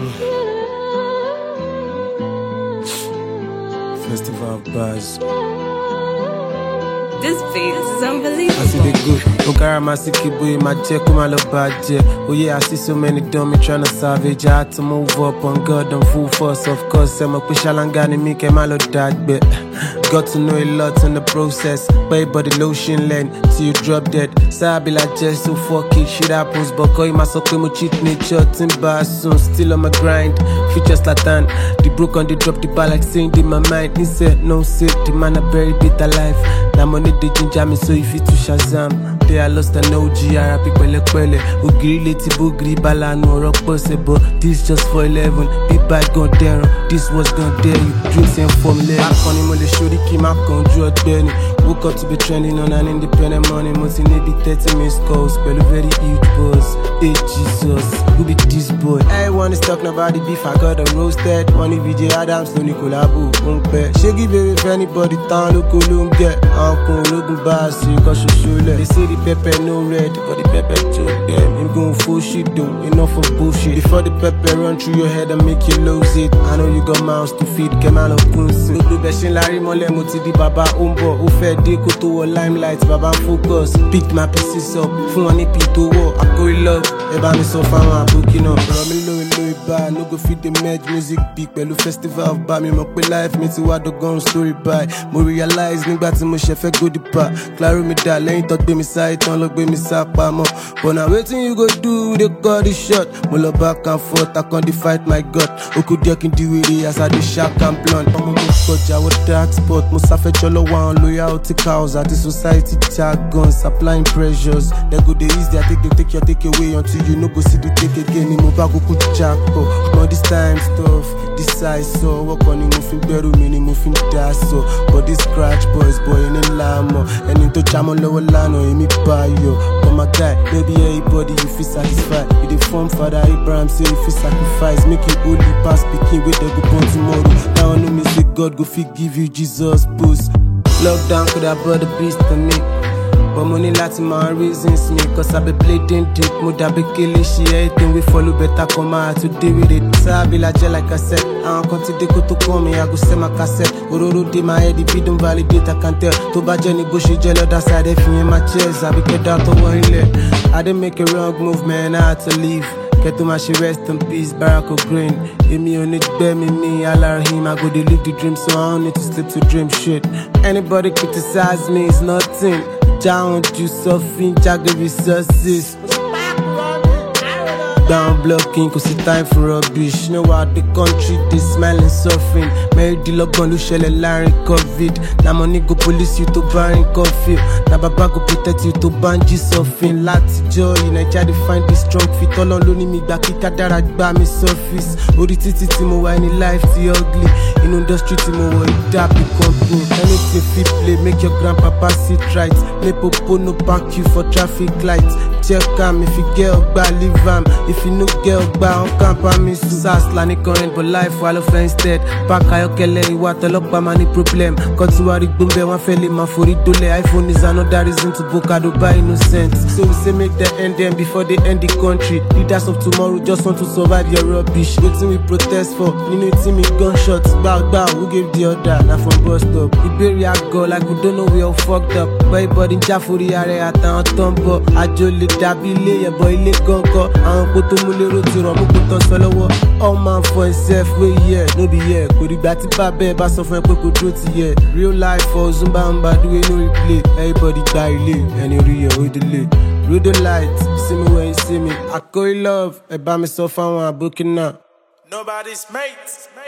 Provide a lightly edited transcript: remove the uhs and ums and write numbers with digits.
Festival of Bars. This beat is unbelievable. I see the good. Okara Masiki boy, my check, my love bad. Oh yeah, I see so many dummy trying to savage. I had to move up on God and full force. Of course, I'm a Pishalangani, me came my love dad, but got to know a lot in the process. Pay body lotion lane till you drop dead. Sabi like just so fuck it, shit happens. But call my so come cheat nature, timber soon. Still on my grind, features Latan. The broke on the drop the bar like saying in my mind. He said no sit, the man a very bitter life. Now money they ginger me so if it to Shazam. They are lost and OG, Arabic pele pele. Ugiri leti bugri bala no rock possible. This just for 11, big bad gon' dare. This was gon' dare you, drinks and formula. Back on him on the show, the key map gon' draw Benny. Woke up to be trending on an independent money. Most in the 30 minutes calls, spell a very huge boss. Hey Jesus, who be this boy? Everyone is talking about the beef, I got them roasted. One VJ Adams, Tony Collabo, Umpe. She give it if anybody town, look who get. Uncle, looking bass, you got your shoulder. They say the pepper no red, but the pepper choke them. Him going full shit though, enough of bullshit. Before the pepper run through your head and make you lose it. I know you got mouths to feed, Kemal Kunsin. Look, Beshin Larry Mole, Moti Baba Umbo, who fed Deko to a limelight, Baba focus. Picked my pieces up, fun on it to war. I go in love, Eba me so far, I'm booking up. Romelo and Louis Bar, no go feed the med music big. Pelu festival of Bar, me mock my life, me to what the gun story by. Mo realize, nigga, to my chef, go the part. Claro me that, lane talk be me side, don't look be me sap, mo. But now waiting you go do, they call the shot. Mo look back and forth, I can't fight my gut. Oku deck in the way, as I the shark and blunt. I'm gonna go Jawa with dark spot, mo safe cholo one, loyalty cows, at the society jargon, supplying pressures. They go the easy, they take away until you no go see the take again. In Mobago could jackpo. But this time stuff, this size so work on him moving better, meaning moving dash so. But this scratch boys, boy in lamo. And into Chamon lower lano, in me buy yo. But my guy, maybe everybody you feel satisfied. With the form father Abraham say if you sacrifice, make you only pass speaking with the go born tomorrow. Now I know me say God go fit give you Jesus boost. Lockdown could have brought the beast to me. But money lots my reasons me. Cause I be playing deep, mood be killing shit. Everything we follow better come out to deal with it. So I be like I said, I don't continue to call me, I go send my cassette. Ororo de my head, if you don't validate, I can tell. To bad Jenny Bushy jello, that's how they feel in my chest. I be get out of one leg. I didn't make a wrong move, man, I had to leave. Get to my shit, rest in peace, Barack O'Green. If me on it, bear me, Allah him. I go to live the dream, so I don't need to sleep to dream shit. Anybody criticize me, it's nothing. Down you suffering, jagger resources. Down blocking, cause it's time for rubbish. You know how the country, they smiling, suffering. Mary the lockdown, you shell a Larry COVID. Now money go police you to buy coffee. Now Baba go protect you to banji suffering. Lati joy, in I try to find this strong fit. All on me back, kadara gba me surface. Ori titi mo wa any life ti ugly. In industry ti mo wa it company. Anything fit play, make your grandpapa sit right. Me popo no back you for traffic lights. Check am if you get up, leave am. If you no get up, on camp on me. Sas lani current but life while of instead. Pack ayokele, iwa tolokpa mani problem. Kontuari gumbe wan feli man for it dole. iPhone is another reason to book a Dubai innocence. So we say make the end them before they end the country. Leaders of tomorrow just want to survive your rubbish. Waiting we protest for, you know me gunshots. Bow, who gave the order? Now from bus stop. Iberia go like we don't know we all fucked up. But everybody Jafuri are at our tombo. Ajoli dabile, ya boy le gonko. An koto mulero ti ro mo koto solowo. All man for himself, we here, no be here. Kò dìgbà tí bàbá bá sọ fún ẹ pé kò dúró ti yẹ. Real life for Zumba Mba, do we no replay. Everybody gba ilé, ẹni orí yẹ ó délé. Read the light, see me when you see me. I call you love, ẹ bá mi sọ fáwọn àbókí náà. Nobody's mate.